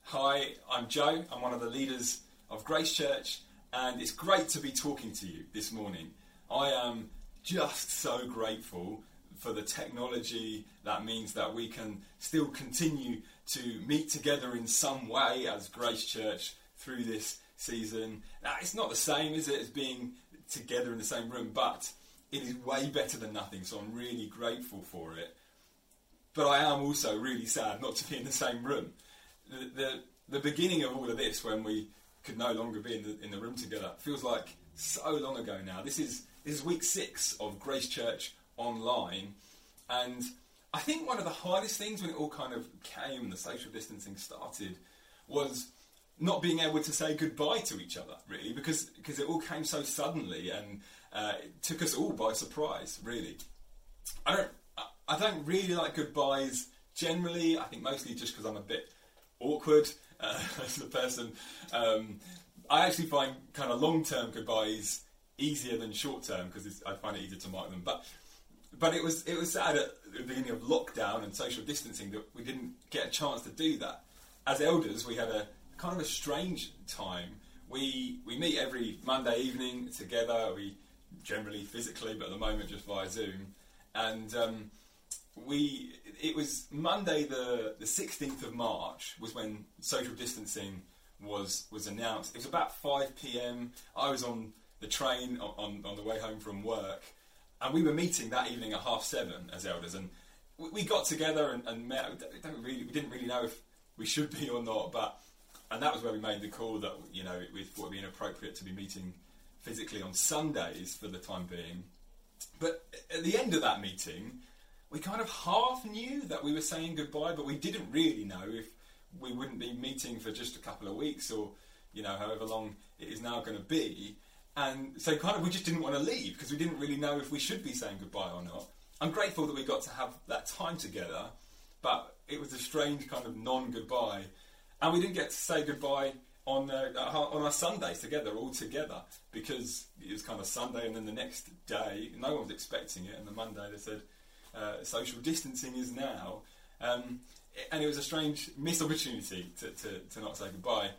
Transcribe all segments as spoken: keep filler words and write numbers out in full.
Hi, I'm Joe. I'm one of the leaders of Grace Church, and it's great to be talking to you this morning. I am just so grateful for the technology that means that we can still continue to meet together in some way as Grace Church through this season. Now, it's not the same, is it, as being together in the same room, but it is way better than nothing, so I'm really grateful for it. But I am also really sad not to be in the same room. The, the the beginning of all of this, when we could no longer be in the in the room together, feels like so long ago now. This is this is week six of Grace Church Online, and I think one of the hardest things when it all kind of came and the social distancing started was not being able to say goodbye to each other, really, because because it all came so suddenly and uh, it took us all by surprise, really. I don't I don't really like goodbyes generally. I think mostly just because I'm a bit awkward uh, as a person. Um, I actually find kind of long-term goodbyes easier than short-term because I find it easier to mark them. But but it was it was sad at the beginning of lockdown and social distancing that we didn't get a chance to do that. As elders, we had a kind of a strange time. We we meet every Monday evening together. We generally physically, but at the moment just via Zoom. And um, we it was Monday the the sixteenth of March was when social distancing was was announced. It was about five p.m. I was on the train on, on the way home from work, and we were meeting that evening at half seven as elders, and we, we got together and, and met. We, don't really, we didn't really know if we should be or not, but and that was where we made the call that, you know, we thought it would be inappropriate to be meeting physically on Sundays for the time being. But at the end of that meeting, we kind of half knew that we were saying goodbye, but we didn't really know if we wouldn't be meeting for just a couple of weeks or, you know, however long it is now going to be. And so kind of we just didn't want to leave because we didn't really know if we should be saying goodbye or not. I'm grateful that we got to have that time together, but it was a strange kind of non-goodbye. And we didn't get to say goodbye on uh, on our Sundays together, all together, because it was kind of Sunday and then the next day, no one was expecting it, and the Monday they said, uh, social distancing is now. Um, and it was a strange missed opportunity to, to, to not say goodbye.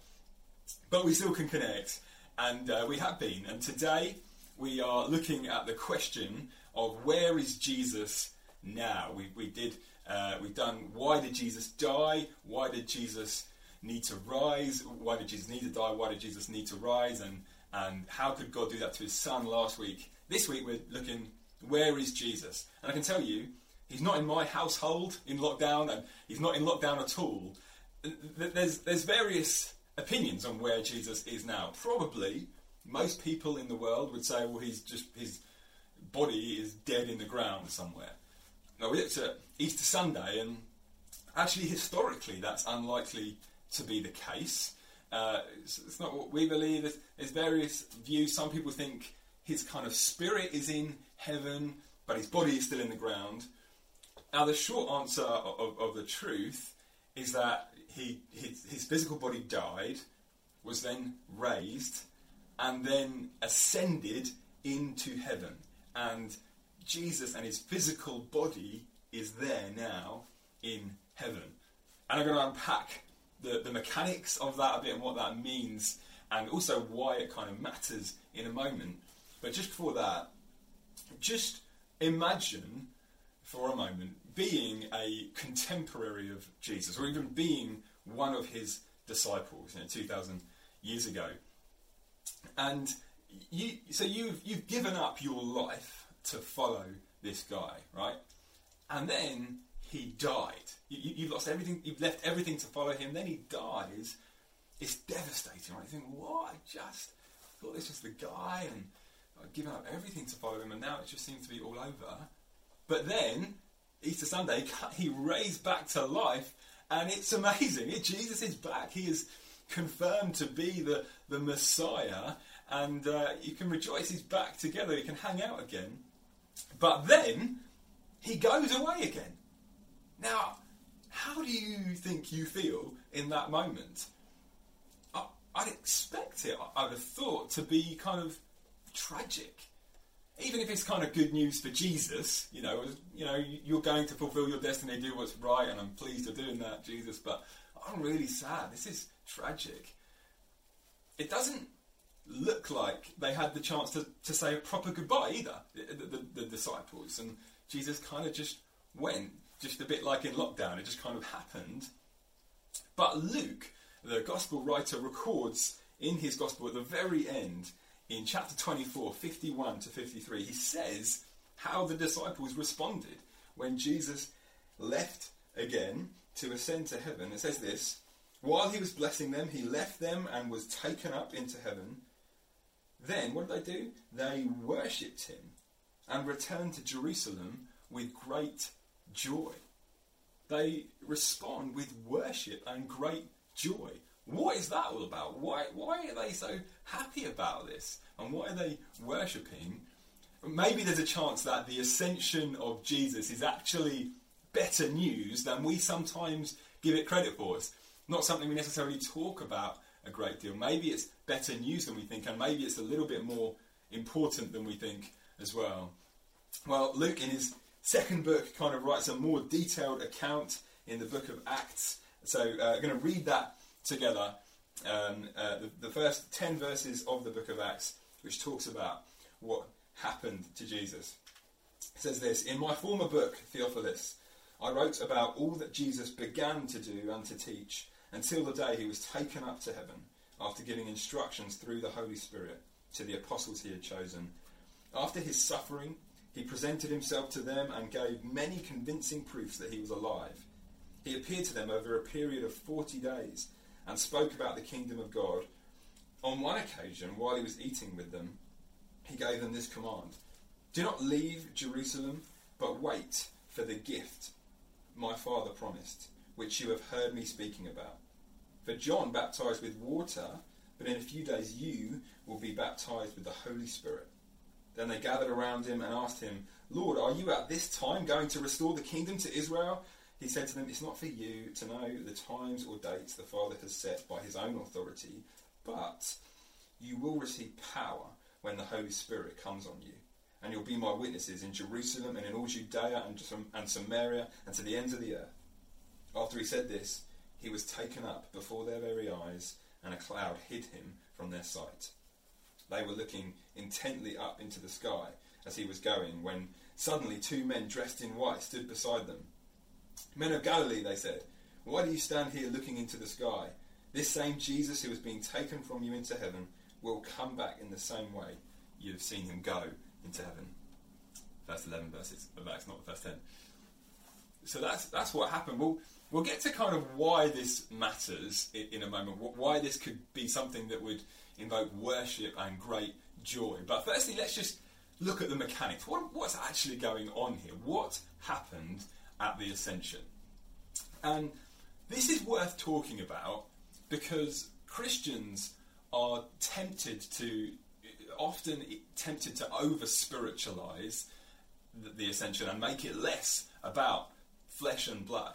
But we still can connect, and uh, we have been. And today we are looking at the question of where is Jesus now? We, we did, uh, we've done why did Jesus die? Why did Jesus need to rise? Why did Jesus need to die? Why did Jesus need to rise? And and how could God do that to his son last week? This week we're looking, where is Jesus? And I can tell you, he's not in my household in lockdown, and he's not in lockdown at all. There's there's various opinions on where Jesus is now. Probably most people in the world would say, well, he's just, his body is dead in the ground somewhere. Now we looked at Easter Sunday, and actually historically that's unlikely to be the case. Uh, it's, it's not what we believe. There's, there's various views. Some people think his kind of spirit is in heaven, but his body is still in the ground. Now, the short answer of, of, of the truth is that he his, his physical body died, was then raised, and then ascended into heaven. And Jesus and his physical body is there now in heaven. And I'm going to unpack the, the mechanics of that a bit and what that means, and also why it kind of matters in a moment. But just before that, just imagine for a moment being a contemporary of Jesus, or even being one of his disciples, you know, two thousand years ago. And you, so you've you've given up your life to follow this guy, right? And then he died. You, you've lost everything. You've left everything to follow him. Then he dies. It's devastating, right? You think, what? I just thought this was the guy, and I've given up everything to follow him, and now it just seems to be all over. But then Easter Sunday, he raised back to life, and it's amazing. It, Jesus is back. He is confirmed to be the, the Messiah, and uh, you can rejoice he's back together. You can hang out again. But then he goes away again. Now, how do you think you feel in that moment? I, I'd expect it, I'd have thought, to be kind of tragic. Even if it's kind of good news for Jesus, you know, you know, you're going to fulfill your destiny, do what's right, and I'm pleased you're doing that, Jesus, but I'm really sad. This is tragic. It doesn't look like they had the chance to, to say a proper goodbye either, the, the, the disciples. And Jesus kind of just went, just a bit like in lockdown. It just kind of happened. But Luke, the gospel writer, records in his gospel at the very end, in chapter twenty-four, fifty-one to fifty-three, he says how the disciples responded when Jesus left again to ascend to heaven. It says this: while he was blessing them, he left them and was taken up into heaven. Then, what did they do? They worshipped him and returned to Jerusalem with great joy. They respond with worship and great joy. What is that all about? Why, why are they so happy about this? And why are they worshipping? Maybe there's a chance that the ascension of Jesus is actually better news than we sometimes give it credit for. It's not something we necessarily talk about a great deal. Maybe it's better news than we think, and maybe it's a little bit more important than we think as well. Well, Luke, in his second book, kind of writes a more detailed account in the book of Acts. So uh, I'm going to read that together. Um, uh, the, the first ten verses of the book of Acts, which talks about what happened to Jesus. It says this: in my former book, Theophilus, I wrote about all that Jesus began to do and to teach until the day he was taken up to heaven, after giving instructions through the Holy Spirit to the apostles he had chosen. After his suffering, he presented himself to them and gave many convincing proofs that he was alive. He appeared to them over a period of forty days and spoke about the kingdom of God. On one occasion, while he was eating with them, he gave them this command: do not leave Jerusalem, but wait for the gift my Father promised, which you have heard me speaking about. For John baptized with water, but in a few days you will be baptized with the Holy Spirit. Then they gathered around him and asked him, Lord, are you at this time going to restore the kingdom to Israel? He said to them, it's not for you to know the times or dates the Father has set by his own authority, but you will receive power when the Holy Spirit comes on you. And you'll be my witnesses in Jerusalem and in all Judea and, and Samaria and to the ends of the earth. After he said this, he was taken up before their very eyes, and a cloud hid him from their sight. They were looking intently up into the sky as he was going, when suddenly two men dressed in white stood beside them. Men of Galilee, they said, why do you stand here looking into the sky? This same Jesus who has been taken from you into heaven will come back in the same way you have seen him go into heaven. First eleven verses of Acts, not the first ten. So that's that's what happened. We'll, we'll get to kind of why this matters in, in a moment, why this could be something that would invoke worship and great joy. But firstly, let's just look at the mechanics. What, what's actually going on here? What happened at the ascension? And this is worth talking about because Christians are tempted to, often tempted to over-spiritualize the, the ascension and make it less about flesh and blood.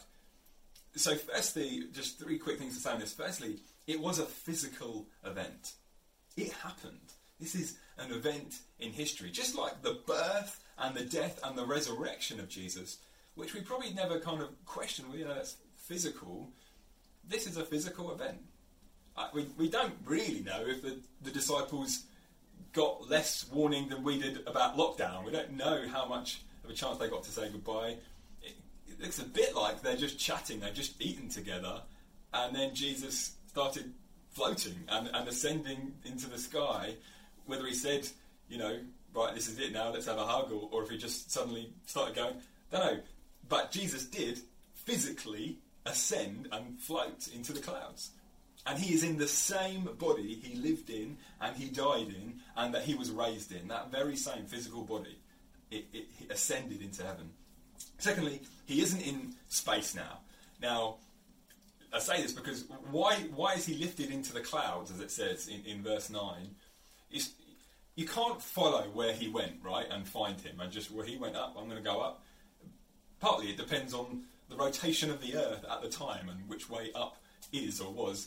So firstly, just three quick things to say on this. Firstly, it was a physical event. It happened. This is an event in history, just like the birth and the death and the resurrection of Jesus, which we probably never kind of question, well, you know, that's physical. This is a physical event. Uh, we, we don't really know if the, the disciples got less warning than we did about lockdown. We don't know how much of a chance they got to say goodbye. It, it looks a bit like they're just chatting, they're just eating together, and then Jesus started floating and, and ascending into the sky. Whether he said, you know, right, this is it now, let's have a hug, or, or if he just suddenly started going, don't know. But Jesus did physically ascend and float into the clouds. And he is in the same body he lived in and he died in and that he was raised in. That very same physical body. It, it, it ascended into heaven. Secondly, he isn't in space now. Now, I say this because why why is he lifted into the clouds, as it says in, in verse nine? It's, you can't follow where he went, right, and find him and just, well, he went up, I'm going to go up. Partly it depends on the rotation of the earth at the time and which way up is or was.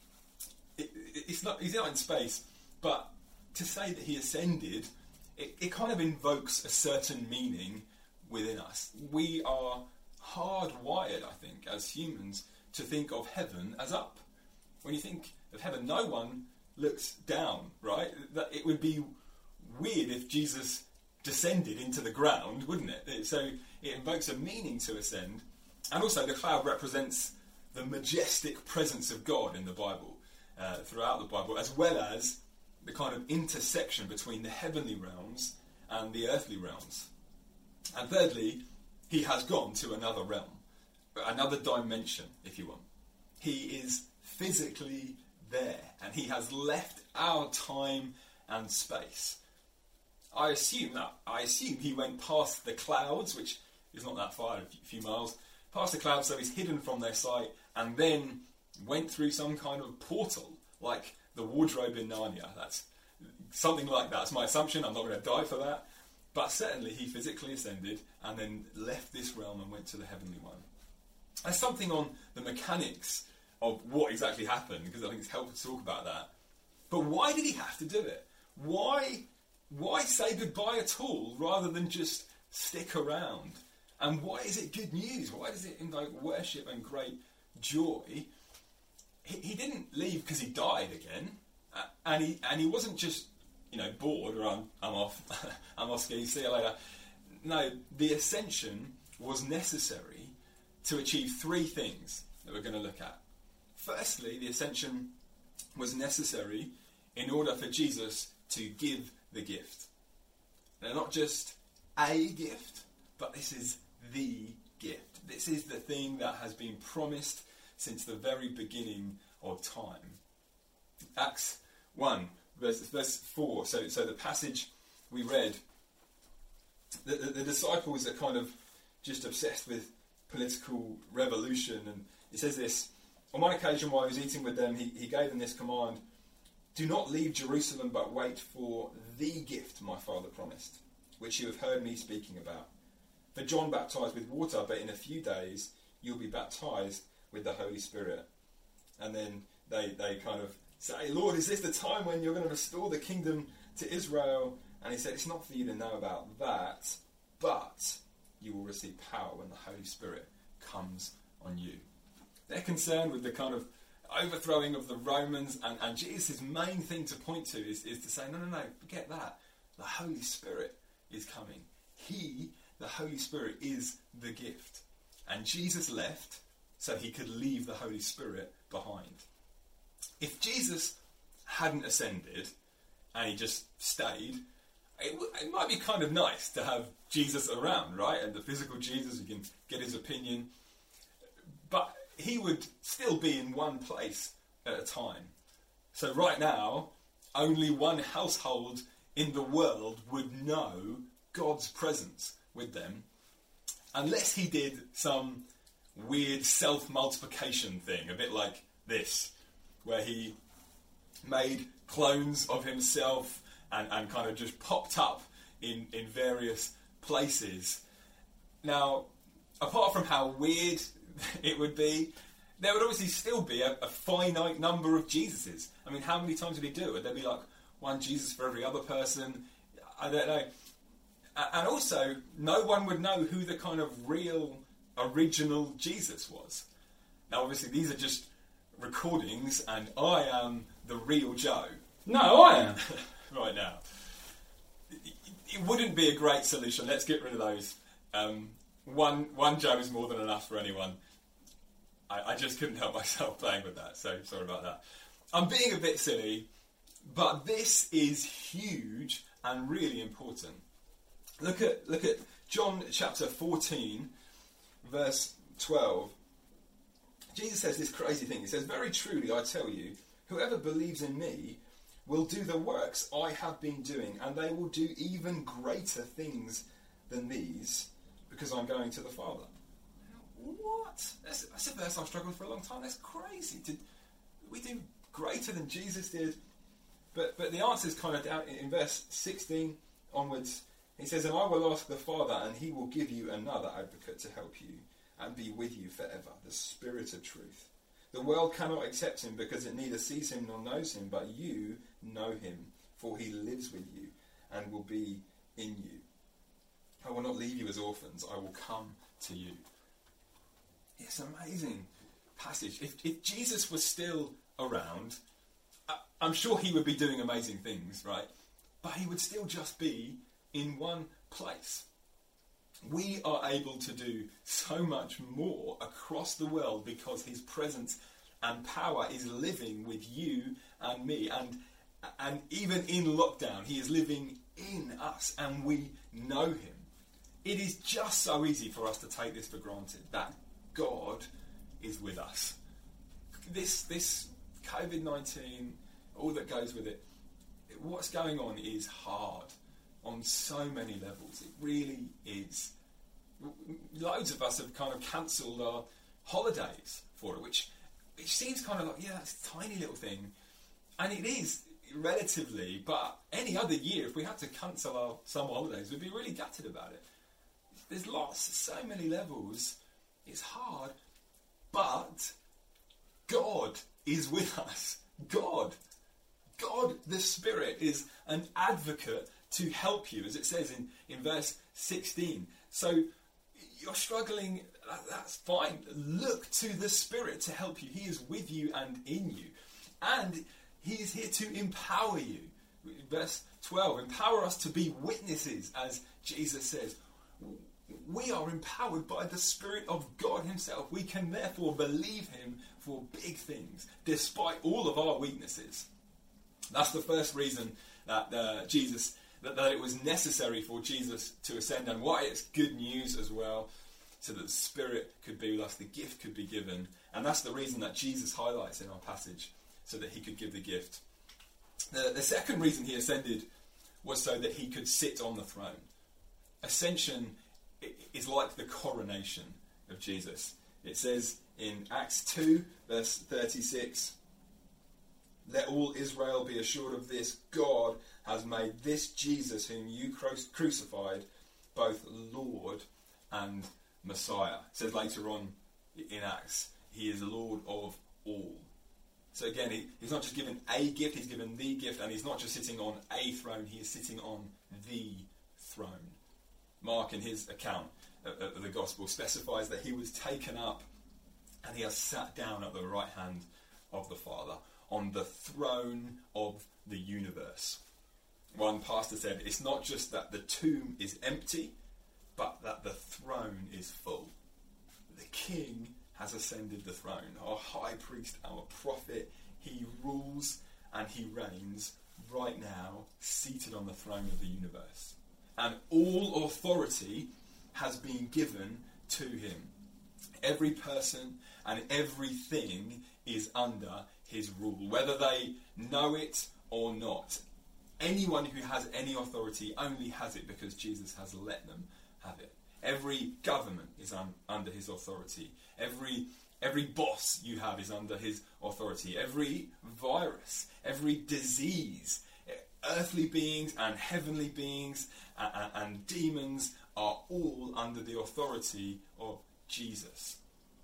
It, it, it's not, he's not in space, but to say that he ascended, it, it kind of invokes a certain meaning within us. We are hardwired, I think, as humans, to think of heaven as up. When you think of heaven, no one looks down, right? That it would be weird if Jesus descended into the ground, wouldn't it? So it invokes a meaning to ascend. And also the cloud represents the majestic presence of God in the Bible, uh, throughout the Bible, as well as the kind of intersection between the heavenly realms and the earthly realms. And thirdly, he has gone to another realm, another dimension, if you want. He is physically there, and he has left our time and space. I assume that I assume he went past the clouds, which is not that far, a few miles, past the clouds, so he's hidden from their sight, and then went through some kind of portal, like the wardrobe in Narnia. That's something like that. That's my assumption. I'm not going to die for that. But certainly he physically ascended and then left this realm and went to the heavenly one. There's something on the mechanics of what exactly happened, because I think it's helpful to talk about that. But why did he have to do it? Why, why say goodbye at all rather than just stick around? And why is it good news? Why does it invoke worship and great joy? He, he didn't leave because he died again, uh, and he and he wasn't just, you know, bored, or I'm, I'm off, I'm off ski, see you later. No, the ascension was necessary to achieve three things that we're going to look at. Firstly, the ascension was necessary in order for Jesus to give the gift. Now, not just a gift, but this is the gift. This is the thing that has been promised since the very beginning of time. Acts one, verse, verse four. So, so the passage we read, the, the, the disciples are kind of just obsessed with political revolution, and it says this: on one occasion while he was eating with them, he, he gave them this command: do not leave Jerusalem, but wait for the gift my Father promised, which you have heard me speaking about. For John baptized with water, but in a few days you'll be baptized with the Holy Spirit. And then they, they kind of say, Lord, is this the time when you're going to restore the kingdom to Israel? And he said, it's not for you to know about that, but you will receive power when the Holy Spirit comes on you. They're concerned with the kind of overthrowing of the Romans, and, and Jesus' main thing to point to is, is to say, no, no, no, forget that. The Holy Spirit is coming. He, the Holy Spirit, is the gift. And Jesus left so he could leave the Holy Spirit behind. If Jesus hadn't ascended and he just stayed, it, w- it might be kind of nice to have Jesus around, right? And the physical Jesus, you can get his opinion. But he would still be in one place at a time. So right now, only one household in the world would know God's presence with them, unless he did some weird self-multiplication thing, a bit like this, where he made clones of himself and, and kind of just popped up in, in various places. Now, apart from how weird it would be, there would obviously still be a, a finite number of Jesuses. I mean, how many times would he do it? Would there be like one Jesus for every other person? I don't know. And also, no one would know who the kind of real, original Jesus was. Now, obviously, these are just recordings, and I am the real Joe. No, I am. Right now. It wouldn't be a great solution. Let's get rid of those. Um, one, one Joe is more than enough for anyone. I, I just couldn't help myself playing with that, so sorry about that. I'm being a bit silly, but this is huge and really important. Look at look at John chapter fourteen, verse twelve. Jesus says this crazy thing. He says, very truly I tell you, whoever believes in me will do the works I have been doing, and they will do even greater things than these, because I'm going to the Father. What? That's, that's a verse I've struggled with for a long time. That's crazy. Did we do greater than Jesus did? But but the answer is kind of down in, in verse sixteen onwards. He says, and I will ask the Father, and he will give you another advocate to help you and be with you forever, the Spirit of truth. The world cannot accept him because it neither sees him nor knows him, but you know him, for he lives with you and will be in you. I will not leave you as orphans, I will come to you. It's amazing. passage. If, if Jesus was still around, I, I'm sure he would be doing amazing things, right? But he would still just be in one place. We are able to do so much more across the world because his presence and power is living with you and me. And, and even in lockdown, he is living in us and we know him. It is just so easy for us to take this for granted, that God is with us. This, this covid nineteen, all that goes with it, what's going on is hard on so many levels. It really is. Loads of us have kind of cancelled our holidays for it, which, which seems kind of like, yeah, that's a tiny little thing. And it is, relatively, but any other year, if we had to cancel our summer holidays, we'd be really gutted about it. There's lots, so many levels. It's hard, but God is with us. God. God, the Spirit, is an advocate to help you, as it says in, in verse sixteen. So you're struggling, that, that's fine. Look to the Spirit to help you. He is with you and in you. And he is here to empower you. Verse twelve, empower us to be witnesses, as Jesus says. We are empowered by the Spirit of God himself. We can therefore believe him for big things, despite all of our weaknesses. That's the first reason that uh, Jesus, that, that it was necessary for Jesus to ascend, and why it's good news as well, so that the Spirit could be with us, the gift could be given. And that's the reason that Jesus highlights in our passage, so that he could give the gift. The, the second reason he ascended was so that he could sit on the throne. Ascension is like the coronation of Jesus. It says in Acts two, verse thirty-six, let all Israel be assured of this, God has made this Jesus whom you crucified both Lord and Messiah. It says later on in Acts, he is Lord of all. So again, he, he's not just given a gift, he's given the gift, and he's not just sitting on a throne, he is sitting on the throne. Mark, in his account of the gospel, specifies that he was taken up and he has sat down at the right hand of the Father on the throne of the universe. One pastor said, it's not just that the tomb is empty, but that the throne is full. The King has ascended the throne. Our high priest, our prophet, he rules and he reigns right now, seated on the throne of the universe. And all authority has been given to him. Every person and everything is under his rule, whether they know it or not. Anyone who has any authority only has it because Jesus has let them have it. Every government is un- under his authority. Every every boss you have is under his authority. Every virus, every disease, earthly beings and heavenly beings and, and, and demons are all under the authority of Jesus.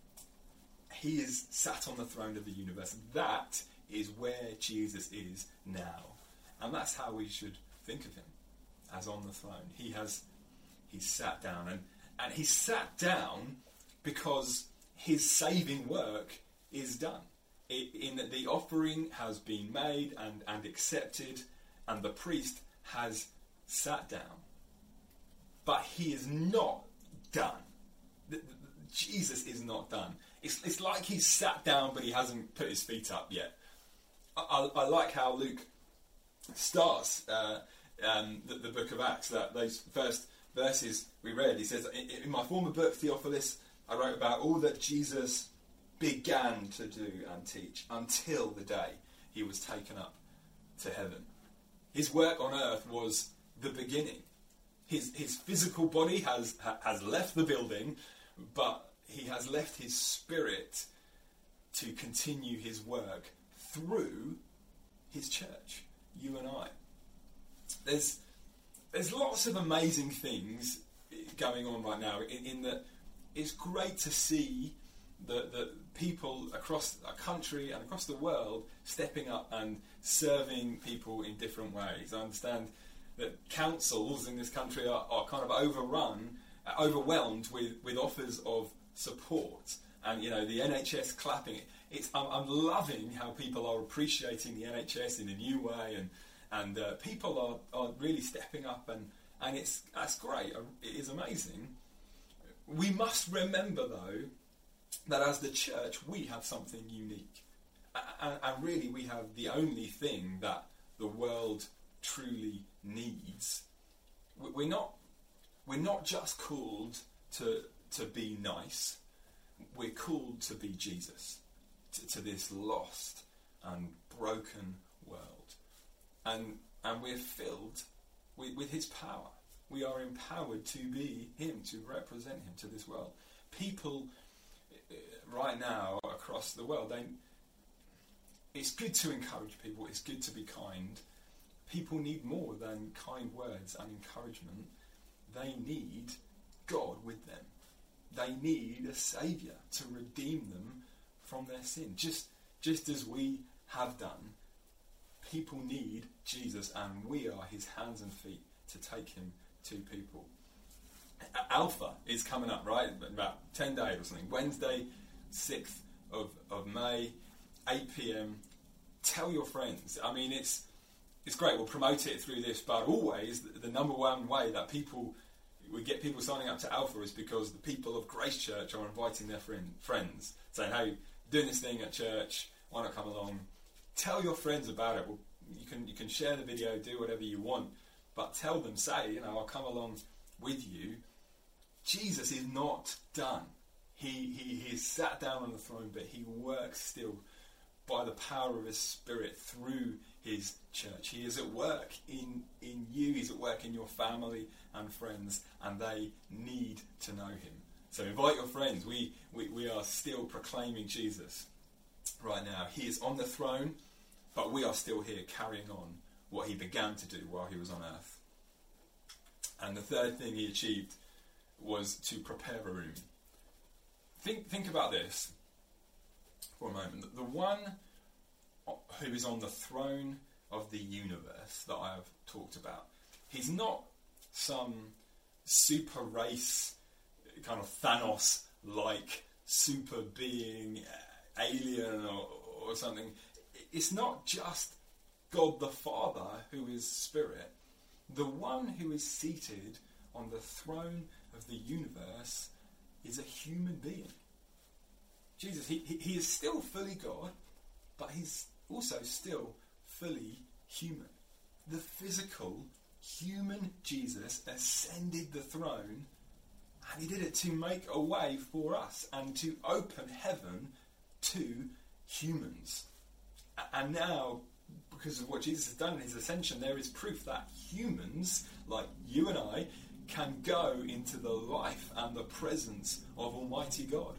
He is sat on the throne of the universe. That is where Jesus is now. And that's how we should think of him, as on the throne. He has he's sat down, and, and he's sat down because his saving work is done. It, in that the offering has been made and, and accepted, and the priest has sat down. But he is not done. The, the, Jesus is not done. It's, it's like he's sat down, but he hasn't put his feet up yet. I, I, I like how Luke starts uh, um, the, the book of Acts, that those first verses we read. He says, in, in my former book, Theophilus, I wrote about all that Jesus began to do and teach until the day he was taken up to heaven. His work on earth was the beginning. His his physical body has has left the building, but he has left his spirit to continue his work through his church, you and I. There's there's lots of amazing things going on right now, in, in that it's great to see the, the people across our country and across the world stepping up and serving people in different ways. I understand that councils in this country are, are kind of overrun, uh, overwhelmed with, with offers of support. and you know the N H S clapping. It's I'm, I'm loving how people are appreciating the N H S in a new way, and and uh, people are, are really stepping up, and, and it's that's great. It is amazing. We must remember though that as the church we have something unique, and, and really we have the only thing that the world truly needs. We're not we're not just called to to be nice. We're called to be Jesus to, to this lost and broken world, and and we're filled with, with His power. We are empowered to be Him, to represent Him to this world. People uh, right now across the world, they, it's good to encourage people. It's good to be kind. People need more than kind words and encouragement. They need God with them. They need a saviour to redeem them from their sin. Just, just as we have done, people need Jesus, and we are His hands and feet to take Him to people. Alpha is coming up, right? In about ten days or something. Wednesday, sixth of, of May, eight p.m. Tell your friends. I mean, it's it's great. We'll promote it through this, but always the, the number one way that people we get people signing up to Alpha is because the people of Grace Church are inviting their friend, friends, saying, "Hey, doing this thing at church. Why not come along?" Tell your friends about it. Well, you can you can share the video, do whatever you want, but tell them, say, you know, I'll come along with you. Jesus is not done. He he he is sat down on the throne, but He works still by the power of His Spirit through His church. He is at work in, in you. He's at work in your family and friends, and they need to know Him. So invite your friends. We, we, we are still proclaiming Jesus right now. He is on the throne, but we are still here carrying on what He began to do while He was on earth. And the third thing He achieved was to prepare a room. Think, think about this for a moment. The one who is on the throne of the universe that I have talked about, He's not some super race, kind of Thanos-like super being, alien or, or something. It's not just God the Father who is Spirit. The one who is seated on the throne of the universe is a human being. Jesus, he, he, he is still fully God, but He's also still fully human. The physical, human Jesus ascended the throne, and He did it to make a way for us and to open heaven to humans. And now, because of what Jesus has done in His ascension, there is proof that humans, like you and I, can go into the life and the presence of Almighty God.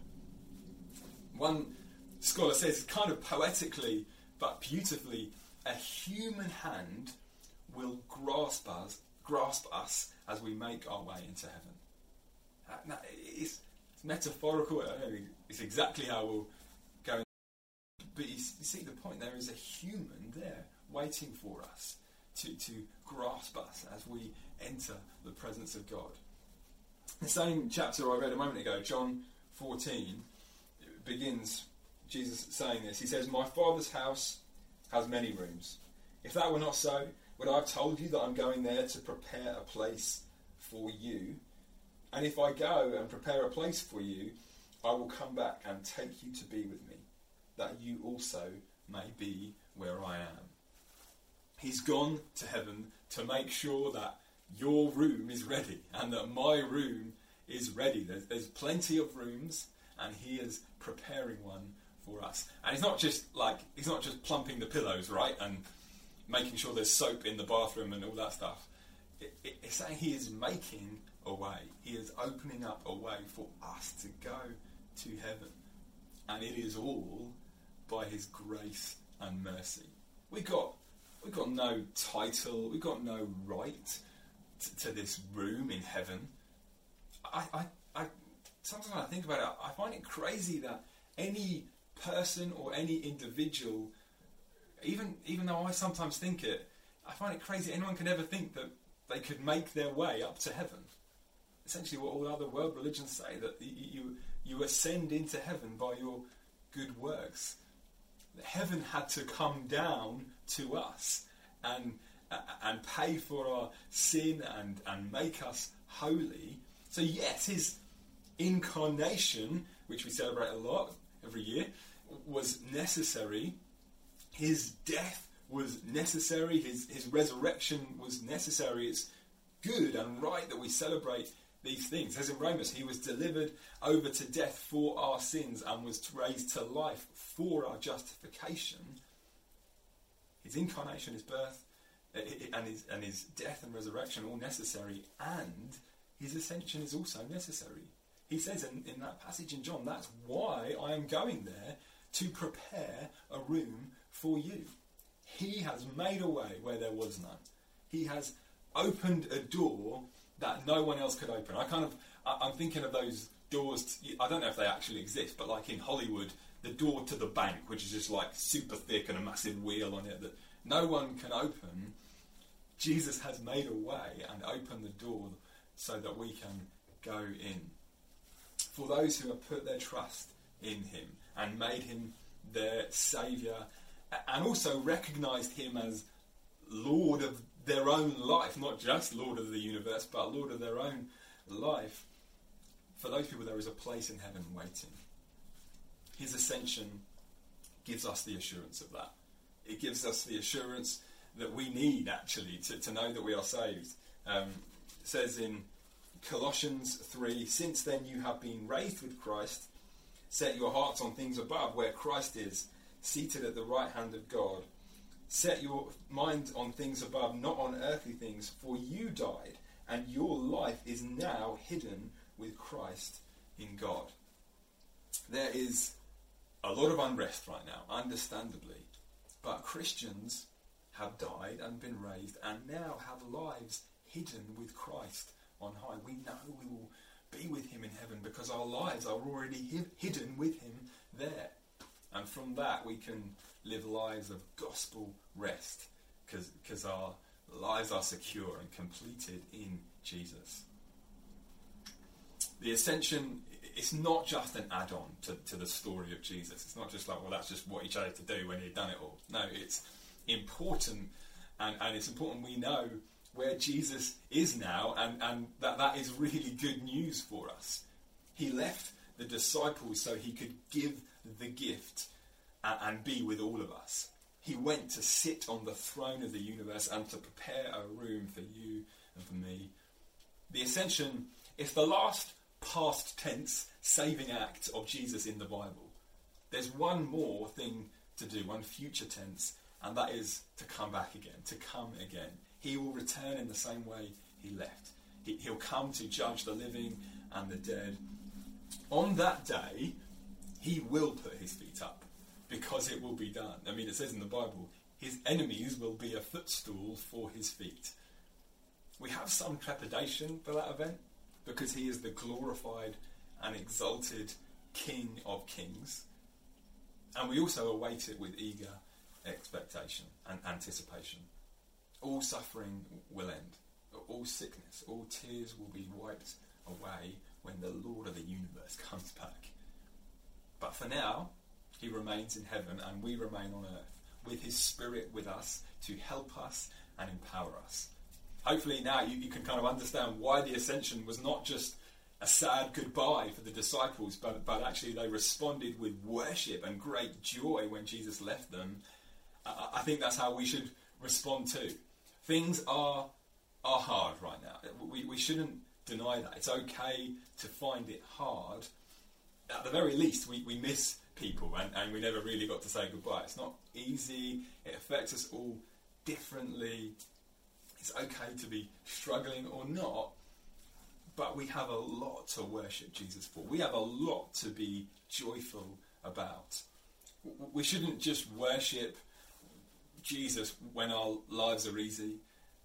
One scholar says, kind of poetically but beautifully, a human hand will grasp us, grasp us as we make our way into heaven. Now, it's, it's metaphorical. I don't know, it's exactly how we'll go. But you, you see the point. There is a human there waiting for us to, to grasp us as we enter the presence of God. The same chapter I read a moment ago, John fourteen, begins Jesus saying this. He says, "My Father's house has many rooms. If that were not so, would I have told you that I'm going there to prepare a place for you? And if I go and prepare a place for you, I will come back and take you to be with me, that you also may be where I am." He's gone to heaven to make sure that your room is ready and that my room is ready. There's, there's plenty of rooms, and He is preparing one for us. And He's not just like He's not just plumping the pillows, right, and making sure there's soap in the bathroom and all that stuff. It, it, it's saying He is making a way. He is opening up a way for us to go to heaven, and it is all by His grace and mercy. We got we got no title. We got no right to, to this room in heaven. I, I, I sometimes when I think about it, I find it crazy that any person or any individual, even even though I sometimes think it, I find it crazy anyone can ever think that they could make their way up to heaven. Essentially what all other world religions say, that you, you you ascend into heaven by your good works. Heaven had to come down to us and uh, and pay for our sin and, and make us holy. So yes, his incarnation, which we celebrate a lot every year, was necessary. His death was necessary. His, his resurrection was necessary. It's good and right that we celebrate these things. As in Romans, he was delivered over to death for our sins and was raised to life for our justification. His incarnation, his birth, and his, and his death and resurrection are all necessary, and his ascension is also necessary. He says in, in that passage in John, that's why I am going there, to prepare a room for you. He has made a way where there was none. He has opened a door that no one else could open. I kind of, I'm thinking of those doors, to, I don't know if they actually exist, but like in Hollywood, the door to the bank, which is just like super thick and a massive wheel on it that no one can open. Jesus has made a way and opened the door so that we can go in. For those who have put their trust in him and made him their saviour, and also recognised him as Lord of their own life, not just Lord of the universe, but Lord of their own life, for those people there is a place in heaven waiting. His ascension gives us the assurance of that. It gives us the assurance that we need, actually, to, to know that we are saved. Um, it says in Colossians three, since then you have been raised with Christ, set your hearts on things above, where Christ is, seated at the right hand of God. Set your mind on things above, not on earthly things, for you died, and your life is now hidden with Christ in God. There is a lot of unrest right now, understandably, but Christians have died and been raised and now have lives hidden with Christ on high. We know we will be with him in heaven because our lives are already hi- hidden with him there. And from that we can live lives of gospel rest because our lives are secure and completed in Jesus. The ascension, it's not just an add-on to, to the story of Jesus. It's not just like, well, that's just what he chose to do when he'd done it all. No, it's important, and, and it's important we know where Jesus is now, and, and that that is really good news for us. He left the disciples so he could give the gift and, and be with all of us. He went to sit on the throne of the universe and to prepare a room for you and for me. The ascension is the last past tense saving act of Jesus in the Bible. There's one more thing to do, one future tense, and that is to come back again, to come again. He will return in the same way he left. He, he'll come to judge the living and the dead. On that day, he will put his feet up because it will be done. I mean, it says in the Bible, his enemies will be a footstool for his feet. We have some trepidation for that event because he is the glorified and exalted King of Kings. And we also await it with eager expectation and anticipation. All suffering will end. All sickness, all tears will be wiped away when the Lord of the universe comes back. But for now, he remains in heaven and we remain on earth with his Spirit with us to help us and empower us. Hopefully now you, you can kind of understand why the ascension was not just a sad goodbye for the disciples, but, but actually they responded with worship and great joy when Jesus left them. I, I think that's how we should respond too. Things are are hard right now. We, we shouldn't deny that. It's okay to find it hard. At the very least, we, we miss people and, and we never really got to say goodbye. It's not easy. It affects us all differently. It's okay to be struggling or not, but we have a lot to worship Jesus for. We have a lot to be joyful about. We shouldn't just worship Jesus when our lives are easy.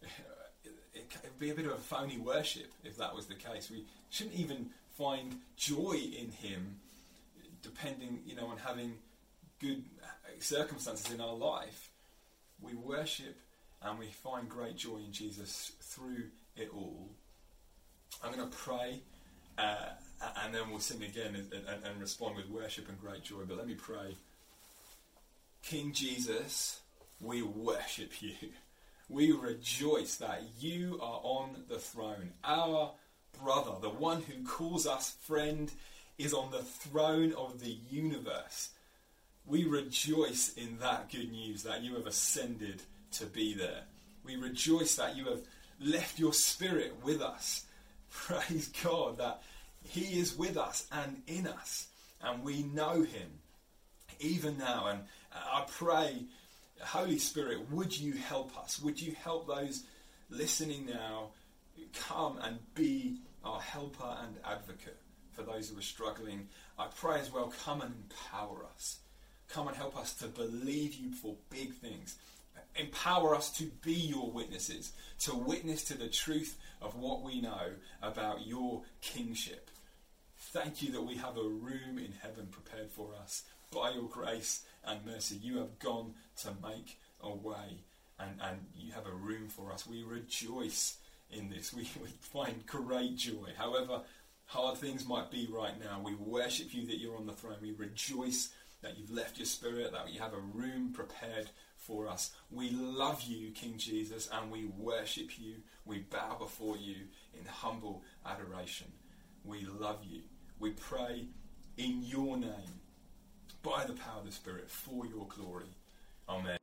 It would be a bit of a phony worship if that was the case. We shouldn't even find joy in him depending, you know, on having good circumstances in our life. We worship and we find great joy in Jesus through it all. I'm going to pray uh, and then we'll sing again and, and, and respond with worship and great joy. But let me pray. King Jesus, we worship you. We rejoice that you are on the throne. Our brother, the one who calls us friend, is on the throne of the universe. We rejoice in that good news that you have ascended to be there. We rejoice that you have left your spirit with us. Praise God that he is with us and in us, and we know him even now. And I pray, Holy Spirit, would you help us? Would you help those listening now come and be our helper and advocate for those who are struggling? I pray as well, come and empower us. Come and help us to believe you for big things. Empower us to be your witnesses, to witness to the truth of what we know about your kingship. Thank you that we have a room in heaven prepared for us. By your grace and mercy, you have gone to make a way, and, and you have a room for us. We rejoice in this. We, we find great joy. However hard things might be right now, we worship you that you're on the throne. We rejoice that you've left your spirit, that you have a room prepared for us. We love you, King Jesus, and we worship you. We bow before you in humble adoration. We love you. We pray in your name, by the power of the Spirit, for your glory. Amen.